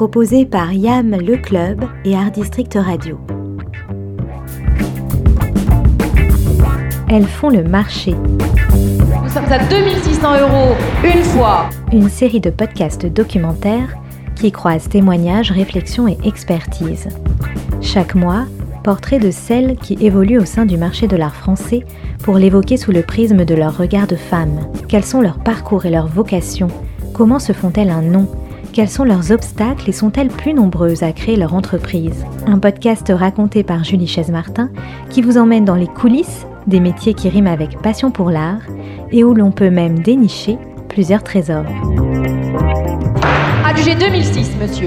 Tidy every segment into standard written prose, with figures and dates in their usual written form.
proposé par YAM Le Club et Art District Radio. Elles font le marché. Nous sommes à 2 600 € une fois. Une série de podcasts documentaires qui croisent témoignages, réflexions et expertise. Chaque mois, portrait de celles qui évoluent au sein du marché de l'art français pour l'évoquer sous le prisme de leur regard de femme. Quels sont leurs parcours et leurs vocations? Comment se font-elles un nom? Quels sont leurs obstacles et sont-elles plus nombreuses à créer leur entreprise? Un podcast raconté par Julie Chaise-Martin qui vous emmène dans les coulisses des métiers qui riment avec passion pour l'art et où l'on peut même dénicher plusieurs trésors. Adjugé 2006, monsieur.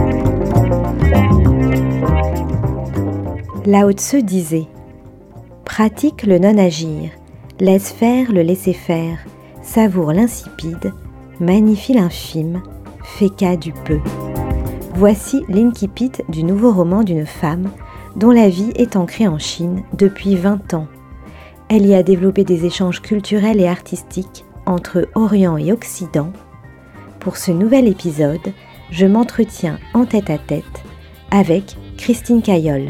Lao Tse disait « Pratique le non-agir, laisse faire le laisser-faire, savoure l'insipide, magnifie l'infime, fais cas du peu. » Voici l'incipit du nouveau roman d'une femme dont la vie est ancrée en Chine depuis 20 ans. Elle y a développé des échanges culturels et artistiques entre Orient et Occident. Pour ce nouvel épisode, je m'entretiens en tête-à-tête avec Christine Caillol.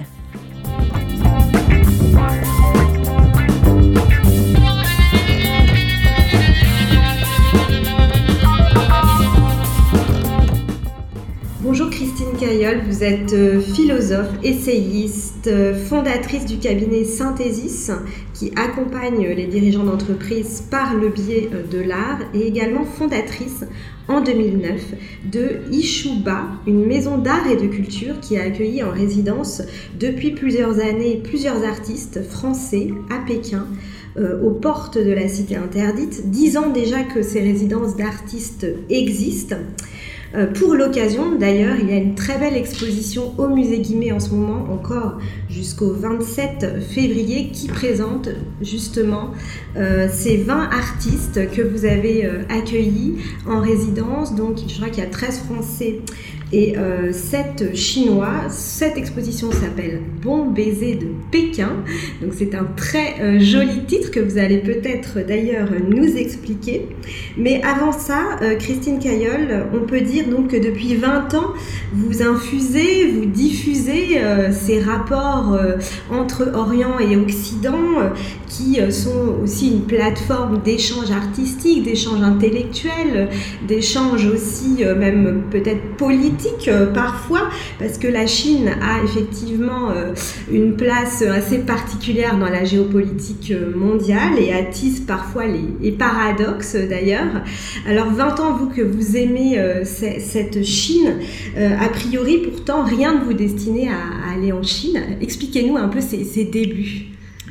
Bonjour Christine Caillol, vous êtes philosophe, essayiste, fondatrice du cabinet Synthesis qui accompagne les dirigeants d'entreprise par le biais de l'art et également fondatrice en 2009 de Ishuba, une maison d'art et de culture qui a accueilli en résidence depuis plusieurs années plusieurs artistes français à Pékin. Aux portes de la cité interdite, 10 ans déjà que ces résidences d'artistes existent. Pour l'occasion, d'ailleurs, il y a une très belle exposition au musée Guimet en ce moment, encore jusqu'au 27 février, qui présente justement ces 20 artistes que vous avez accueillis en résidence. Donc, je crois qu'il y a 13 Français et 7 Chinois. Cette exposition s'appelle « Bon baiser de Pékin ». Donc, c'est un très joli titre que vous allez peut-être d'ailleurs nous expliquer. Mais avant ça, Christine Caillol, on peut dire donc que depuis 20 ans, vous infusez, vous diffusez ces rapports entre Orient et Occident qui sont aussi une plateforme d'échange artistique, d'échange intellectuel, d'échange aussi même peut-être politique parfois, parce que la Chine a effectivement une place assez particulière dans la géopolitique mondiale et attise parfois les paradoxes d'ailleurs. Alors 20 ans, vous que vous aimez cette Chine, a priori pourtant rien ne vous destinait à aller en Chine. Expliquez-nous un peu ces débuts.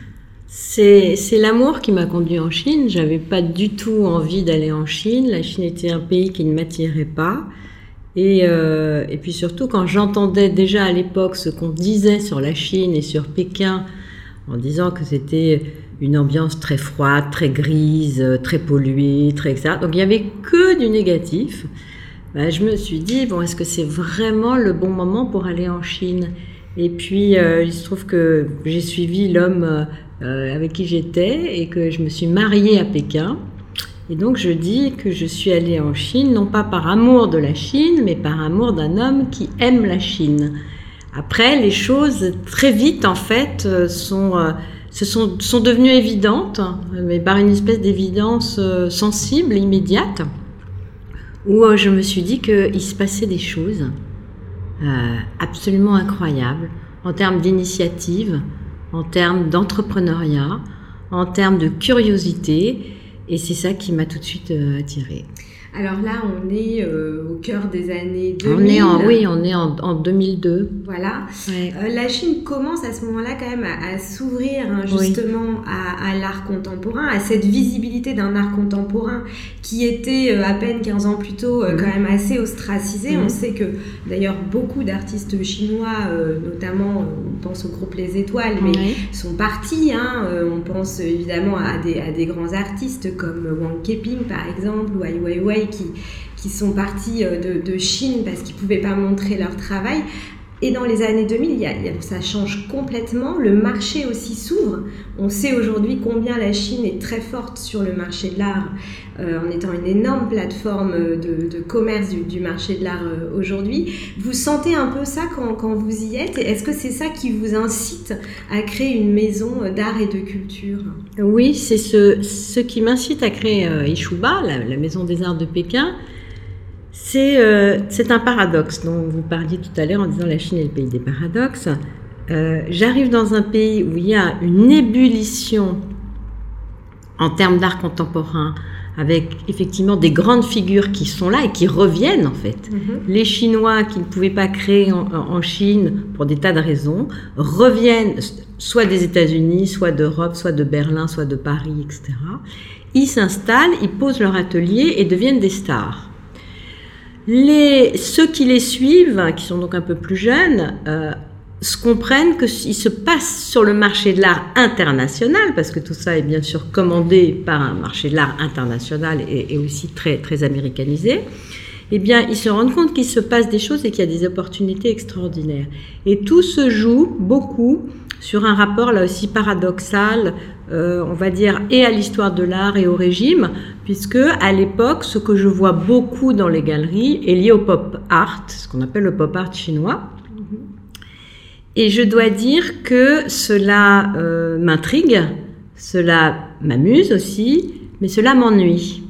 C'est l'amour qui m'a conduit en Chine. J'avais pas du tout envie d'aller en Chine. La Chine était un pays qui ne m'attirait pas. Et puis surtout, quand j'entendais déjà à l'époque ce qu'on disait sur la Chine et sur Pékin, en disant que c'était une ambiance très froide, très grise, très polluée, etc. Donc il n'y avait que du négatif. Je me suis dit, bon, est-ce que c'est vraiment le bon moment pour aller en Chine? Et puis, il se trouve que j'ai suivi l'homme avec qui j'étais et que je me suis mariée à Pékin. Et donc, je dis que je suis allée en Chine, non pas par amour de la Chine, mais par amour d'un homme qui aime la Chine. Après, les choses, très vite, en fait, sont devenues évidentes, mais par une espèce d'évidence sensible, immédiate, où je me suis dit qu'il se passait des choses absolument incroyables en termes d'initiative, en termes d'entrepreneuriat, en termes de curiosité, et c'est ça qui m'a tout de suite attirée. Alors là, on est au cœur des années 2000. On est en 2002. Voilà. Ouais. La Chine commence à ce moment-là quand même à s'ouvrir justement à l'art contemporain, à cette visibilité d'un art contemporain qui était à peine 15 ans plus tôt quand même assez ostracisé. On sait que d'ailleurs beaucoup d'artistes chinois, notamment on pense au groupe Les Étoiles, mais sont partis. On pense évidemment à des grands artistes comme Wang Keping par exemple, ou Ai Weiwei qui sont partis de Chine parce qu'ils ne pouvaient pas montrer leur travail. Et dans les années 2000, ça change complètement. Le marché aussi s'ouvre. On sait aujourd'hui combien la Chine est très forte sur le marché de l'art, en étant une énorme plateforme de commerce du marché de l'art aujourd'hui. Vous sentez un peu ça quand vous y êtes? Est-ce que c'est ça qui vous incite à créer une maison d'art et de culture? Oui, c'est ce qui m'incite à créer Ishuba, la maison des arts de Pékin. C'est un paradoxe dont vous parliez tout à l'heure en disant la Chine est le pays des paradoxes. J'arrive dans un pays où il y a une ébullition en termes d'art contemporain, avec effectivement des grandes figures qui sont là et qui reviennent en fait. Les Chinois qui ne pouvaient pas créer en Chine pour des tas de raisons, reviennent soit des États-Unis, soit d'Europe, soit de Berlin, soit de Paris, etc. Ils s'installent, ils posent leur atelier et deviennent des stars. Ceux qui les suivent, qui sont donc un peu plus jeunes, comprennent qu'il se passe sur le marché de l'art international, parce que tout ça est bien sûr commandé par un marché de l'art international et aussi très, très américanisé. Eh bien, ils se rendent compte qu'il se passe des choses et qu'il y a des opportunités extraordinaires. Et tout se joue beaucoup sur un rapport là aussi paradoxal, on va dire, et à l'histoire de l'art et au régime, puisque à l'époque, ce que je vois beaucoup dans les galeries est lié au pop art, ce qu'on appelle le pop art chinois. Et je dois dire que cela m'intrigue, cela m'amuse aussi, mais cela m'ennuie.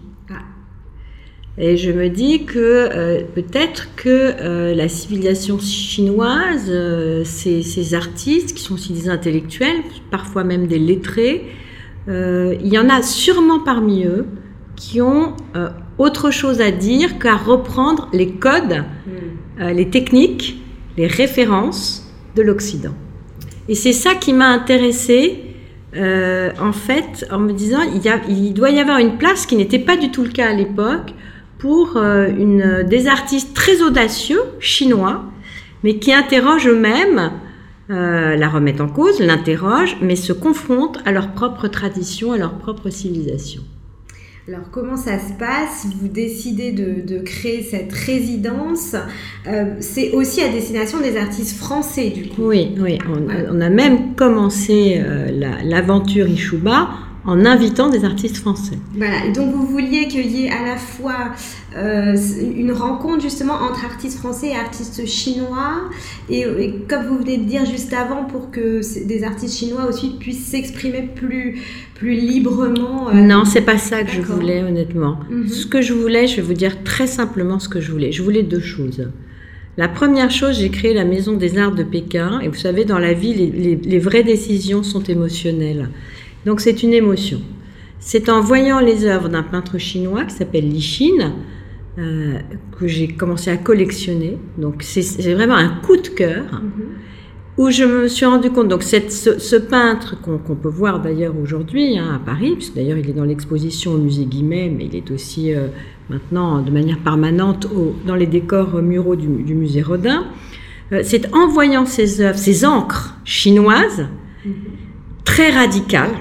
Et je me dis que peut-être que la civilisation chinoise, ces artistes qui sont aussi des intellectuels, parfois même des lettrés, il y en a sûrement parmi eux qui ont autre chose à dire qu'à reprendre les codes, les techniques, les références de l'Occident. Et c'est ça qui m'a intéressée, en fait, en me disant il doit y avoir une place qui n'était pas du tout le cas à l'époque pour des artistes très audacieux, chinois, mais qui interrogent eux-mêmes, la remettent en cause, l'interrogent, mais se confrontent à leur propre tradition, à leur propre civilisation. Alors, comment ça se passe? Vous décidez de créer cette résidence. C'est aussi à destination des artistes français, du coup. Oui. On a même commencé l'aventure Ishuba en invitant des artistes français. Voilà, et donc vous vouliez qu'il y ait à la fois une rencontre justement entre artistes français et artistes chinois, et comme vous venez de dire juste avant, pour que des artistes chinois aussi puissent s'exprimer plus librement. Non, c'est pas ça que je voulais, honnêtement. Ce que je voulais, je vais vous dire très simplement ce que je voulais. Je voulais deux choses. La première chose, j'ai créé la Maison des Arts de Pékin, et vous savez, dans la vie, les vraies décisions sont émotionnelles. Donc c'est une émotion. C'est en voyant les œuvres d'un peintre chinois qui s'appelle Li Xin que j'ai commencé à collectionner. Donc c'est vraiment un coup de cœur où je me suis rendu compte. Donc ce peintre qu'on peut voir d'ailleurs aujourd'hui à Paris, puisque d'ailleurs il est dans l'exposition au musée Guimet, mais il est aussi maintenant de manière permanente dans les décors muraux du musée Rodin. C'est en voyant ces œuvres, ces encres chinoises, très radicales,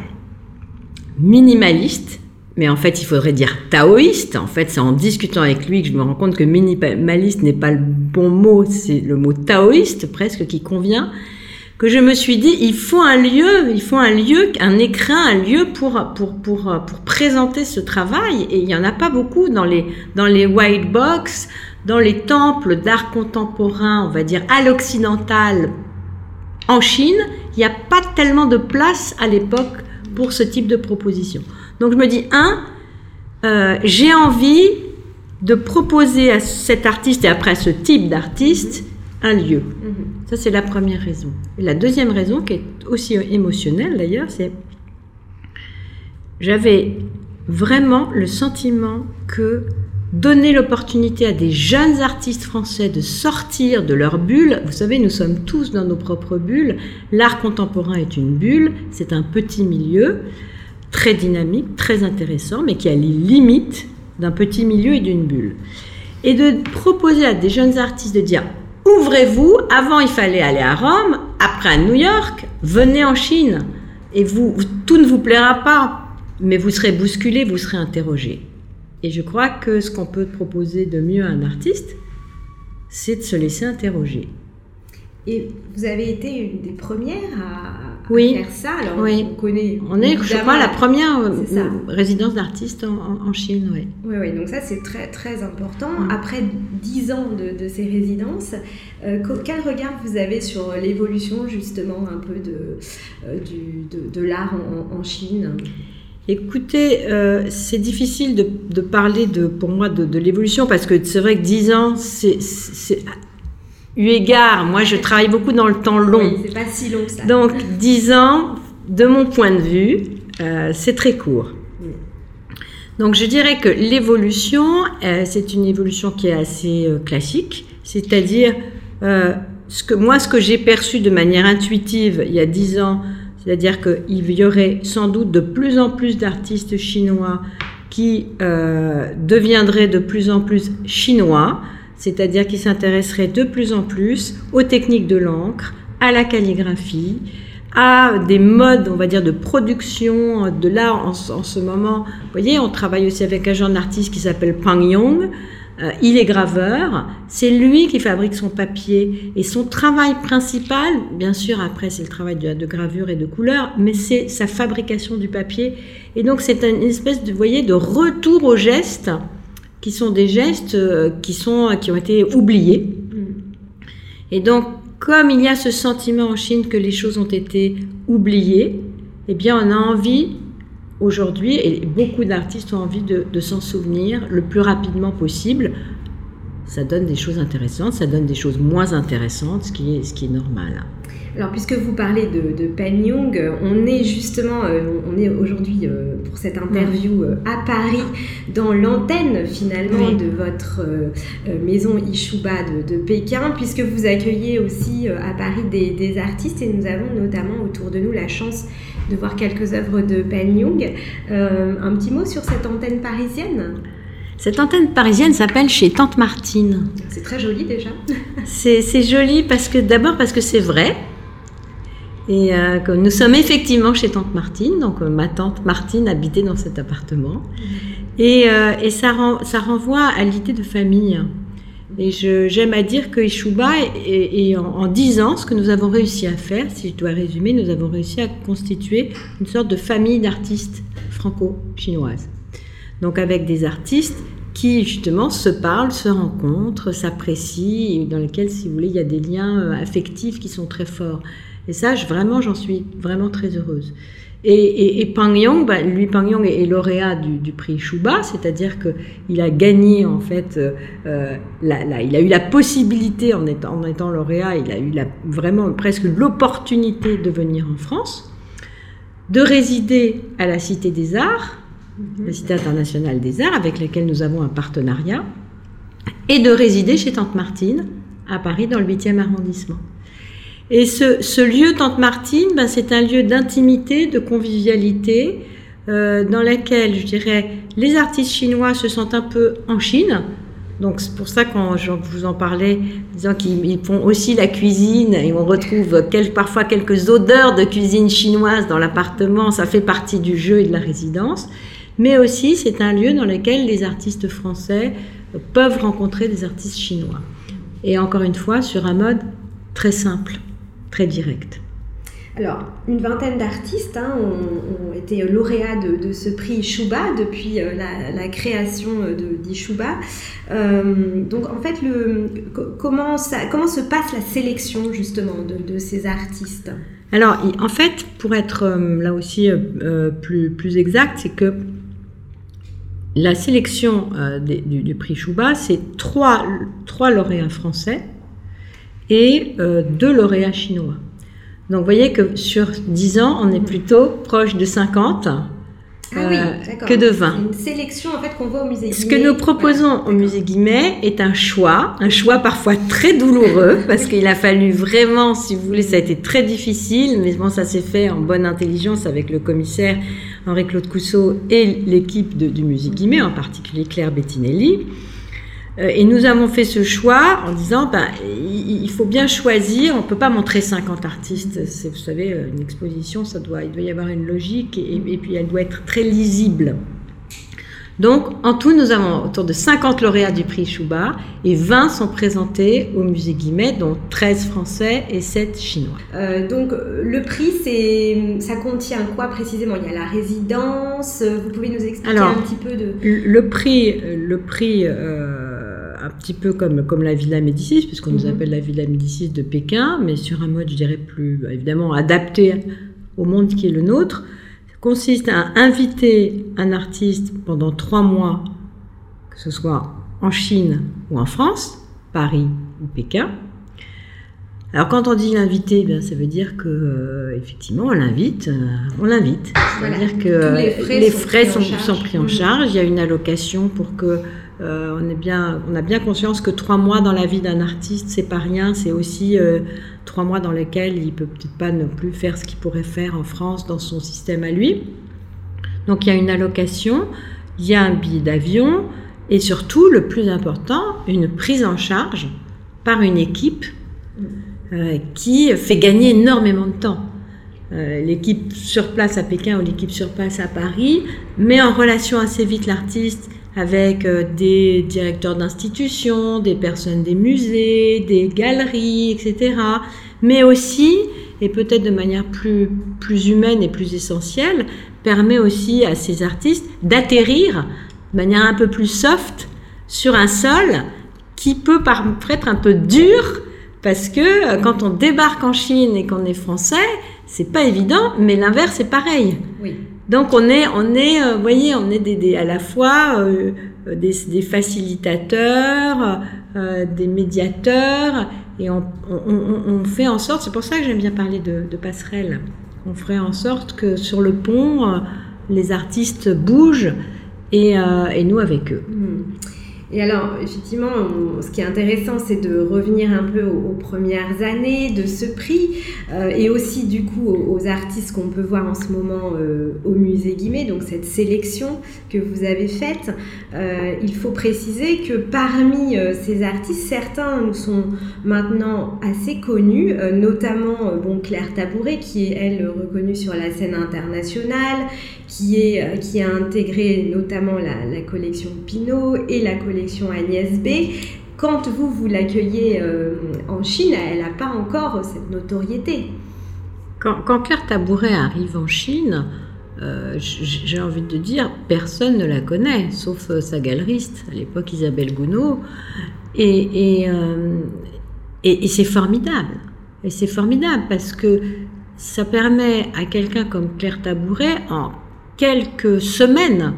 minimaliste, mais en fait il faudrait dire taoïste. En fait c'est en discutant avec lui que je me rends compte que minimaliste n'est pas le bon mot, c'est le mot taoïste presque qui convient, que je me suis dit il faut un lieu, un écrin, un lieu pour présenter ce travail, et il n'y en a pas beaucoup dans les white box, dans les temples d'art contemporain, on va dire à l'occidental en Chine, il n'y a pas tellement de place à l'époque pour ce type de proposition. Donc je me dis, j'ai envie de proposer à cet artiste et après à ce type d'artiste un lieu. Ça c'est la première raison. Et la deuxième raison, qui est aussi émotionnelle d'ailleurs, c'est j'avais vraiment le sentiment que donner l'opportunité à des jeunes artistes français de sortir de leur bulle. Vous savez, nous sommes tous dans nos propres bulles. L'art contemporain est une bulle, c'est un petit milieu, très dynamique, très intéressant, mais qui a les limites d'un petit milieu et d'une bulle. Et de proposer à des jeunes artistes de dire « Ouvrez-vous, avant il fallait aller à Rome, après à New York, venez en Chine, et tout ne vous plaira pas, mais vous serez bousculés, vous serez interrogés. » Et je crois que ce qu'on peut proposer de mieux à un artiste, c'est de se laisser interroger. Et vous avez été une des premières à Oui. faire ça. Alors, Oui. on est, je crois, la première c'est ça. résidence d'artiste en Chine. Oui. Oui, donc ça c'est très très important. Après 10 ans de ces résidences, quel regard vous avez sur l'évolution justement un peu de l'art en Chine ? Écoutez, c'est difficile de parler pour moi de l'évolution parce que c'est vrai que 10 ans, c'est eu égard. Moi, je travaille beaucoup dans le temps long. Oui, c'est pas si long que ça. Donc 10 ans, de mon point de vue, c'est très court. Donc je dirais que l'évolution, c'est une évolution qui est assez classique, c'est-à-dire ce que j'ai perçu de manière intuitive il y a 10 ans, c'est-à-dire qu'il y aurait sans doute de plus en plus d'artistes chinois qui deviendraient de plus en plus chinois, c'est-à-dire qui s'intéresseraient de plus en plus aux techniques de l'encre, à la calligraphie, à des modes, on va dire, de production de l'art en ce moment. Vous voyez, on travaille aussi avec un jeune artiste qui s'appelle Pang Yong. Il est graveur, c'est lui qui fabrique son papier et son travail principal, bien sûr après c'est le travail de gravure et de couleur, mais c'est sa fabrication du papier et donc c'est une espèce de, vous voyez, de retour aux gestes qui sont des gestes qui ont été oubliés. Et donc comme il y a ce sentiment en Chine que les choses ont été oubliées, eh bien on a envie aujourd'hui, et beaucoup d'artistes ont envie de s'en souvenir le plus rapidement possible. Ça donne des choses intéressantes, ça donne des choses moins intéressantes, ce qui est normal. Alors, puisque vous parlez de Pang Yong, on est justement, on est aujourd'hui pour cette interview à Paris, dans l'antenne finalement de votre maison Ishuba de Pékin, puisque vous accueillez aussi à Paris des artistes, et nous avons notamment autour de nous la chance de voir quelques œuvres de Pang Yong. Un petit mot sur cette antenne parisienne ? Cette antenne parisienne s'appelle Chez Tante Martine. C'est très joli déjà. C'est joli d'abord parce que c'est vrai. Et que nous sommes effectivement chez Tante Martine, donc ma tante Martine habitait dans cet appartement. Et ça renvoie à l'idée de famille. Et j'aime à dire que Ishuba, en 10 ans, ce que nous avons réussi à faire, si je dois résumer, nous avons réussi à constituer une sorte de famille d'artistes franco-chinoises. Donc avec des artistes qui justement se parlent, se rencontrent, s'apprécient, et dans lesquels, si vous voulez, il y a des liens affectifs qui sont très forts. Et ça, j'en suis vraiment très heureuse. Et Pang Yong, Pang Yong est lauréat du prix Ishuba, c'est-à-dire qu'il a gagné en fait, il a eu la possibilité en étant lauréat, il a eu vraiment presque l'opportunité de venir en France, de résider à la Cité des Arts, la Cité internationale des arts, avec laquelle nous avons un partenariat, et de résider chez Tante Martine à Paris dans le 8e arrondissement. Et ce lieu, Tante Martine, c'est un lieu d'intimité, de convivialité, dans lequel, je dirais, les artistes chinois se sentent un peu en Chine. Donc c'est pour ça quand je vous en parlais, disant qu'ils font aussi la cuisine, et on retrouve parfois quelques odeurs de cuisine chinoise dans l'appartement, ça fait partie du jeu et de la résidence. Mais aussi, c'est un lieu dans lequel les artistes français peuvent rencontrer des artistes chinois. Et encore une fois, sur un mode très simple, très direct. Alors, une vingtaine d'artistes ont été lauréats de ce prix Ishuba depuis la création d'Ishuba. Donc, en fait, comment se passe la sélection, justement, de ces artistes ? Alors, en fait, pour être là aussi plus exact, c'est que la sélection du prix Ishuba, c'est trois lauréats français et 2 lauréats chinois. Donc, vous voyez que sur 10 ans, on est plutôt proche de 50 que de 20. C'est une sélection en fait, qu'on voit au musée Guimet. Ce que nous proposons au musée Guimet est un choix parfois très douloureux, parce qu'il a fallu vraiment, si vous voulez, ça a été très difficile, mais bon, ça s'est fait en bonne intelligence avec le commissaire Henri-Claude Cousseau et l'équipe du musée Guimet, en particulier Claire Bettinelli. Et nous avons fait ce choix en disant, il faut bien choisir, on ne peut pas montrer 50 artistes, vous savez, une exposition, il doit y avoir une logique, et puis elle doit être très lisible. Donc, en tout, nous avons autour de 50 lauréats du prix Shuba et 20 sont présentés au musée Guimet, dont 13 français et 7 chinois. Donc, le prix, ça contient quoi précisément? Il y a la résidence, vous pouvez nous expliquer un petit peu de... Le prix un petit peu comme la Villa Médicis, puisqu'on nous appelle la Villa Médicis de Pékin, mais sur un mode, je dirais, plus évidemment adapté au monde qui est le nôtre, consiste à inviter un artiste pendant 3 mois, que ce soit en Chine ou en France, Paris ou Pékin. Alors quand on dit l'inviter, ça veut dire que effectivement on l'invite. C'est-à-dire que les frais sont pris en charge. Il y a une allocation pour que on a bien conscience que 3 mois dans la vie d'un artiste, c'est pas rien. C'est aussi 3 mois dans lesquels il peut peut-être pas ne plus faire ce qu'il pourrait faire en France dans son système à lui. Donc il y a une allocation, il y a un billet d'avion et surtout, le plus important, une prise en charge par une équipe qui fait gagner énormément de temps. L'équipe sur place à Pékin ou l'équipe sur place à Paris met en relation assez vite l'artiste avec des directeurs d'institutions, des personnes des musées, des galeries, etc. Mais aussi, et peut-être de manière plus humaine et plus essentielle, permet aussi à ces artistes d'atterrir de manière un peu plus soft sur un sol qui peut paraître un peu dur, parce que quand on débarque en Chine et qu'on est français, c'est pas évident, mais l'inverse est pareil. Oui. Donc on est, vous voyez, on est à la fois des facilitateurs, des médiateurs, et on fait en sorte, c'est pour ça que j'aime bien parler de passerelle, on ferait en sorte que sur le pont, les artistes bougent et nous avec eux. Et alors, effectivement, ce qui est intéressant, c'est de revenir un peu aux premières années de ce prix et aussi, du coup, aux artistes qu'on peut voir en ce moment au musée Guimet, donc cette sélection que vous avez faite. Il faut préciser que parmi ces artistes, certains nous sont maintenant assez connus, notamment Claire Tabouret, qui est, elle, reconnue sur la scène internationale, qui a intégré notamment la collection Pinault et la collection Agnès B. Quand vous l'accueillez en Chine, elle n'a pas encore cette notoriété. Quand Claire Tabouret arrive en Chine, j'ai envie de dire, personne ne la connaît, sauf sa galeriste, à l'époque Isabelle Gounod. Et c'est formidable. Et c'est formidable parce que ça permet à quelqu'un comme Claire Tabouret, en quelques semaines,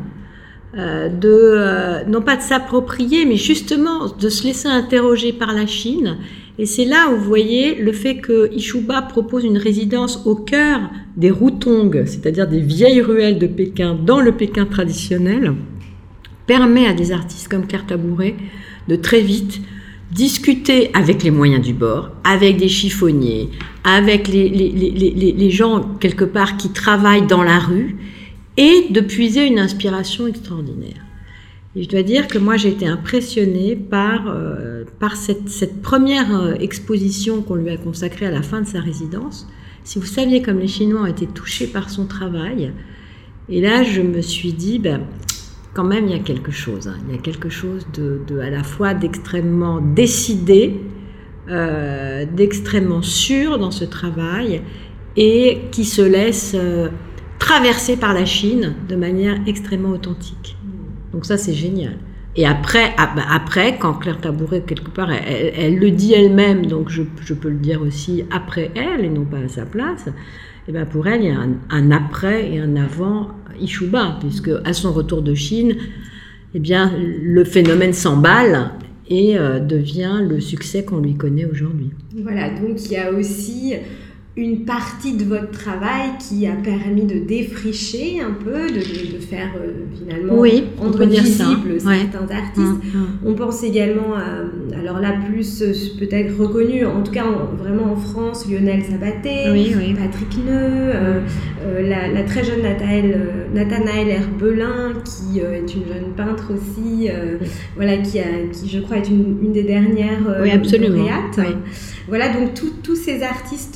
non pas de s'approprier, mais justement de se laisser interroger par la Chine. Et c'est là où vous voyez le fait que Ishuba propose une résidence au cœur des routongs, c'est-à-dire des vieilles ruelles de Pékin, dans le Pékin traditionnel, permet à des artistes comme Claire Tabouret de très vite discuter avec les moyens du bord, avec des chiffonniers, avec les gens quelque part qui travaillent dans la rue, et de puiser une inspiration extraordinaire. Et je dois dire que moi j'ai été impressionnée par cette première exposition qu'on lui a consacrée à la fin de sa résidence. Si vous saviez comme les Chinois ont été touchés par son travail, et là je me suis dit, quand même il y a quelque chose, il y a quelque chose de à la fois d'extrêmement décidé, d'extrêmement sûr dans ce travail, et qui se laisse traversé par la Chine de manière extrêmement authentique. Donc ça, c'est génial. Et après quand Claire Tabouret, quelque part, elle le dit elle-même, donc je peux le dire aussi après elle, et non pas à sa place, et pour elle, il y a un après et un avant Ishuba, puisque à son retour de Chine, le phénomène s'emballe et devient le succès qu'on lui connaît aujourd'hui. Voilà, donc il y a aussi une partie de votre travail qui a permis de défricher un peu, de faire finalement rendre visible certains artistes. On pense également à, alors là plus peut-être reconnu, en tout cas vraiment en France, Lionel Sabaté, Patrick Neu, la très jeune Nathanaëlle Herbelin, qui est une jeune peintre aussi, qui je crois est une des dernières lauréates. Voilà, donc tous ces artistes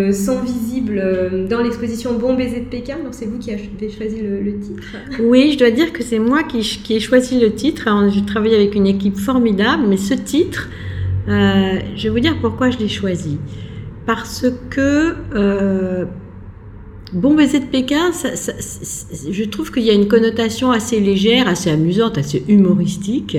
sont visibles dans l'exposition Bon baiser de Pékin. Donc c'est vous qui avez choisi le titre. Oui, je dois dire que c'est moi qui ai choisi le titre. J'ai travaillé avec une équipe formidable, mais ce titre, je vais vous dire pourquoi je l'ai choisi. Parce que Bon baiser de Pékin, je trouve qu'il y a une connotation assez légère, assez amusante, assez humoristique,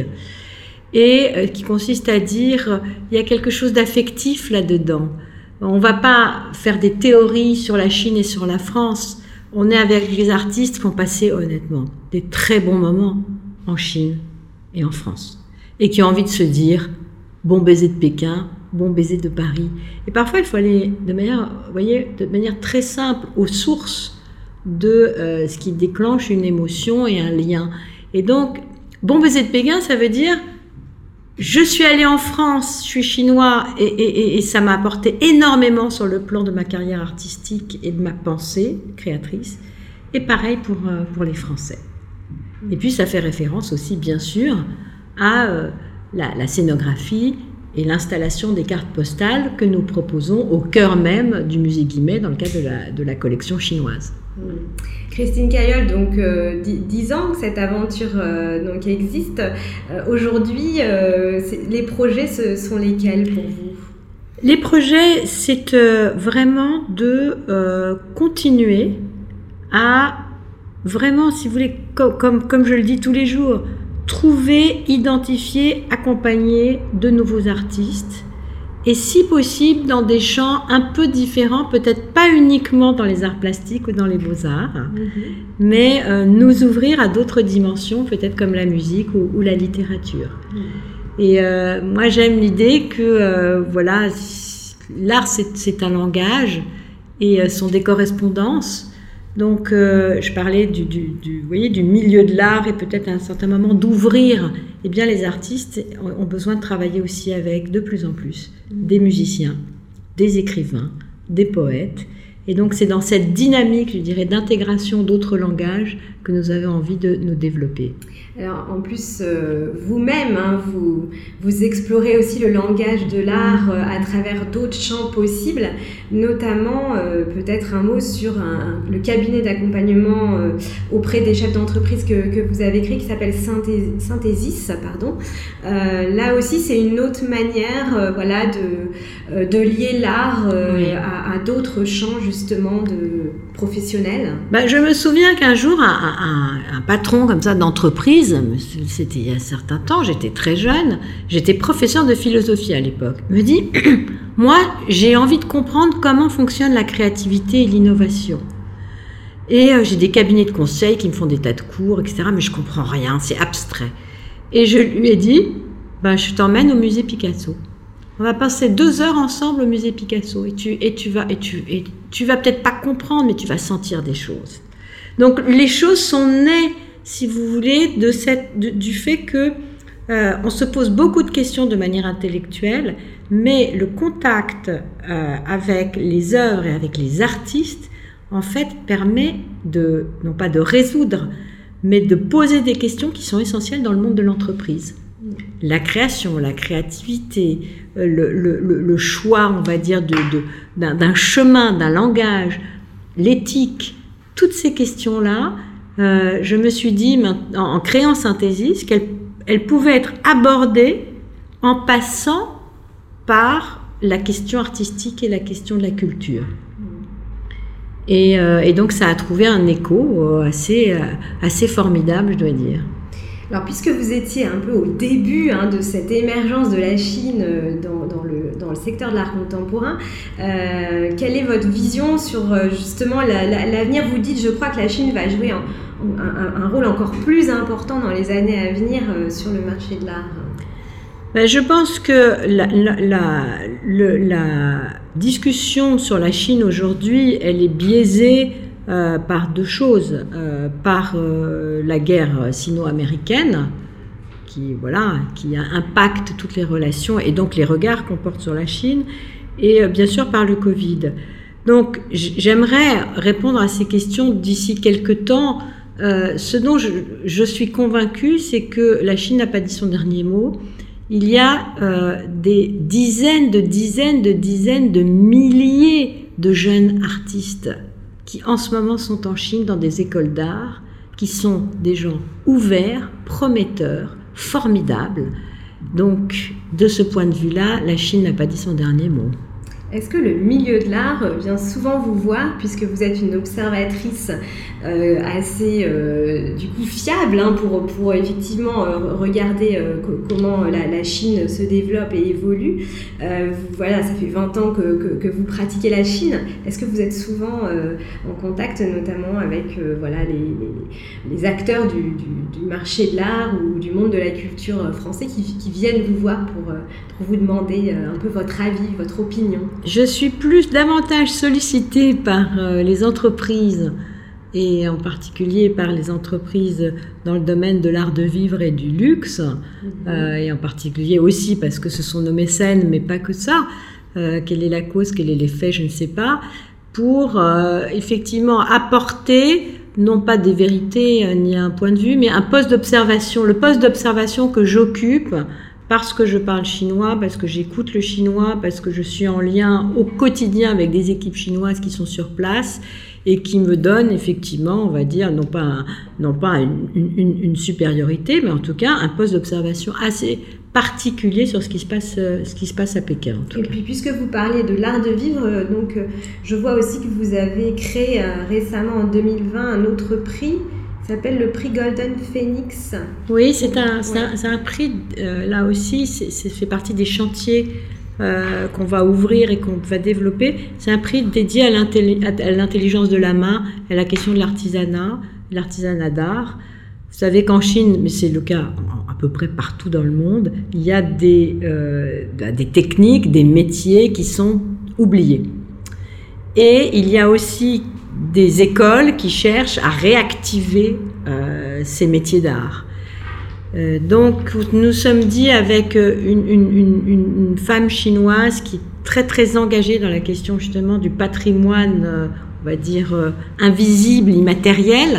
et qui consiste à dire il y a quelque chose d'affectif là-dedans. On ne va pas faire des théories sur la Chine et sur la France. On est avec des artistes qui ont passé honnêtement des très bons moments en Chine et en France, et qui ont envie de se dire bon baiser de Pékin, bon baiser de Paris. Et parfois, il faut aller de manière très simple aux sources de ce qui déclenche une émotion et un lien. Et donc, bon baiser de Pékin, ça veut dire je suis allé en France, je suis chinois, et ça m'a apporté énormément sur le plan de ma carrière artistique et de ma pensée créatrice. Et pareil pour les Français. Et puis, ça fait référence aussi, bien sûr, à la scénographie et l'installation des cartes postales que nous proposons au cœur même du musée Guimet dans le cadre de la collection chinoise. Christine Cailleul, donc 10 ans que cette aventure donc existe. Aujourd'hui, les projets, ce sont lesquels pour vous ? Les projets, c'est vraiment de continuer à vraiment, si vous voulez, comme je le dis tous les jours, trouver, identifier, accompagner de nouveaux artistes, et si possible dans des champs un peu différents, peut-être pas uniquement dans les arts plastiques ou dans les beaux-arts, mais nous ouvrir à d'autres dimensions, peut-être comme la musique ou la littérature. Et moi j'aime l'idée que l'art c'est un langage et sont des correspondances. Donc, je parlais du milieu de l'art et peut-être à un certain moment d'ouvrir. Eh bien, les artistes ont besoin de travailler aussi avec, de plus en plus, des musiciens, des écrivains, des poètes. Et donc, c'est dans cette dynamique, je dirais, d'intégration d'autres langages que nous avons envie de nous développer. Alors, en plus, vous-même, vous explorez aussi le langage de l'art à travers d'autres champs possibles, notamment peut-être un mot sur le cabinet d'accompagnement auprès des chefs d'entreprise que vous avez créé, qui s'appelle Synthesis. Là aussi, c'est une autre manière de lier l'art à d'autres champs, justement, professionnels. Je me souviens qu'un jour, un patron comme ça d'entreprise, c'était il y a un certain temps, j'étais très jeune, j'étais professeur de philosophie à l'époque, me dit « Moi, j'ai envie de comprendre comment fonctionne la créativité et l'innovation. Et j'ai des cabinets de conseil qui me font des tas de cours, etc., mais je comprends rien, c'est abstrait. » Et je lui ai dit « Je t'emmène au musée Picasso. On va passer 2 heures ensemble au musée Picasso, et tu vas peut-être pas comprendre, mais tu vas sentir des choses. » Donc les choses sont nées, si vous voulez, du fait que on se pose beaucoup de questions de manière intellectuelle, mais le contact avec les œuvres et avec les artistes, en fait, permet non pas de résoudre, mais de poser des questions qui sont essentielles dans le monde de l'entreprise. La création, la créativité, le choix, on va dire, d'un chemin, d'un langage, l'éthique, toutes ces questions-là, je me suis dit, en créant Synthesis, qu'elles pouvaient être abordées en passant par la question artistique et la question de la culture. Et donc ça a trouvé un écho assez formidable, je dois dire. Alors, puisque vous étiez un peu au début de cette émergence de la Chine dans le secteur de l'art contemporain, quelle est votre vision sur justement l'avenir ? Vous dites, je crois que la Chine va jouer un rôle encore plus important dans les années à venir sur le marché de l'art. Je pense que la discussion sur la Chine aujourd'hui, elle est biaisée par 2 choses, par la guerre sino-américaine qui impacte toutes les relations et donc les regards qu'on porte sur la Chine, et bien sûr par le Covid. Donc j'aimerais répondre à ces questions d'ici quelques temps. Ce dont je suis convaincue, c'est que la Chine n'a pas dit son dernier mot. il y a des dizaines de milliers de jeunes artistes qui en ce moment sont en Chine dans des écoles d'art, qui sont des gens ouverts, prometteurs, formidables. Donc, de ce point de vue-là, la Chine n'a pas dit son dernier mot. Est-ce que le milieu de l'art vient souvent vous voir, puisque vous êtes une observatrice assez du coup fiable pour effectivement regarder comment la Chine se développe et évolue. Voilà, ça fait 20 ans que vous pratiquez la Chine. Est-ce que vous êtes souvent en contact notamment avec voilà, les acteurs du marché de l'art ou du monde de la culture français qui viennent vous voir pour vous demander un peu votre avis, votre opinion? Je suis davantage sollicitée par les entreprises et en particulier par les entreprises dans le domaine de l'art de vivre et du luxe, et en particulier aussi parce que ce sont nos mécènes, mais pas que ça. Quelle est la cause, quel est l'effet, je ne sais pas, pour effectivement apporter non pas des vérités ni un point de vue, mais un poste d'observation. Le poste d'observation que j'occupe, parce que je parle chinois, parce que j'écoute le chinois, parce que je suis en lien au quotidien avec des équipes chinoises qui sont sur place et qui me donnent effectivement, on va dire, non pas une supériorité, mais en tout cas un poste d'observation assez particulier sur ce qui se passe à Pékin. Et puis, puisque vous parlez de l'art de vivre, donc je vois aussi que vous avez créé récemment en 2020 un autre prix. Ça s'appelle le prix Golden Phoenix. Oui, c'est un prix, là aussi, c'est fait partie des chantiers qu'on va ouvrir et qu'on va développer. C'est un prix dédié à l'intelligence de la main, à la question de l'artisanat d'art. Vous savez qu'en Chine, mais c'est le cas à peu près partout dans le monde, il y a des techniques, des métiers qui sont oubliés. Et il y a aussi des écoles qui cherchent à réactiver ces métiers d'art. Donc, nous sommes dit avec une femme chinoise qui est très très engagée dans la question justement du patrimoine, on va dire invisible, immatériel.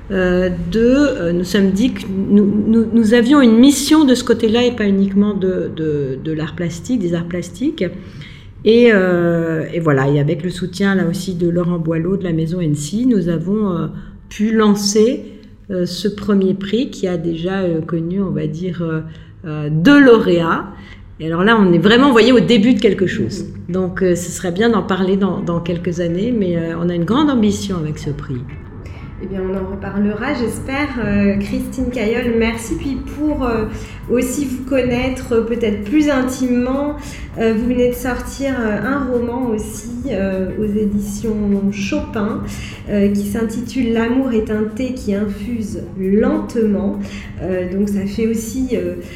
Nous sommes dit que nous avions une mission de ce côté-là et pas uniquement de l'art plastique, des arts plastiques. Et voilà, et avec le soutien là aussi de Laurent Boileau de la maison NC, nous avons pu lancer ce premier prix qui a déjà connu, on va dire, 2 lauréats. Et alors là, on est vraiment, vous voyez, au début de quelque chose. Donc ce serait bien d'en parler dans quelques années, mais on a une grande ambition avec ce prix. Eh bien, on en reparlera, j'espère. Christine Cailleul, merci. Puis pour aussi vous connaître peut-être plus intimement, vous venez de sortir un roman aussi aux éditions Chopin qui s'intitule « L'amour est un thé qui infuse lentement ». Donc ça fait aussi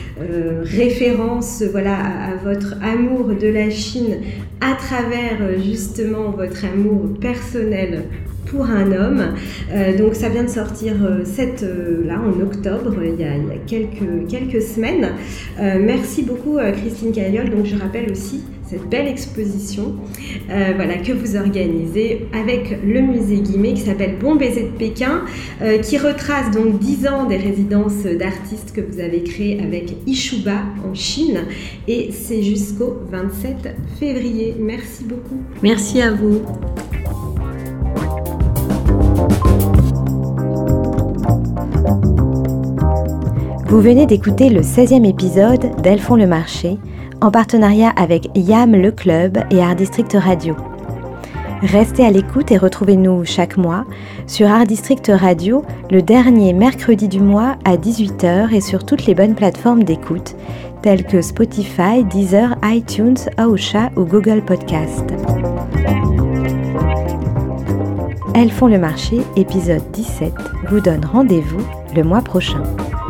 référence voilà, à votre amour de la Chine à travers justement votre amour personnel pour un homme. Donc ça vient de sortir là en octobre, il y a quelques semaines. Merci beaucoup Christine Cailleul. Donc je rappelle aussi cette belle exposition voilà, que vous organisez avec le musée Guimet qui s'appelle Bon Baiser de Pékin, qui retrace donc 10 ans des résidences d'artistes que vous avez créées avec Ishuba en Chine, et c'est jusqu'au 27 février. Merci beaucoup. Merci à vous. Vous venez d'écouter le 16e épisode d'Elles font le marché, en partenariat avec YAM Le Club et Art District Radio. Restez à l'écoute et retrouvez-nous chaque mois sur Art District Radio le dernier mercredi du mois à 18h et sur toutes les bonnes plateformes d'écoute telles que Spotify, Deezer, iTunes, Aosha ou Google Podcast. Elles font le marché, épisode 17, vous donne rendez-vous le mois prochain.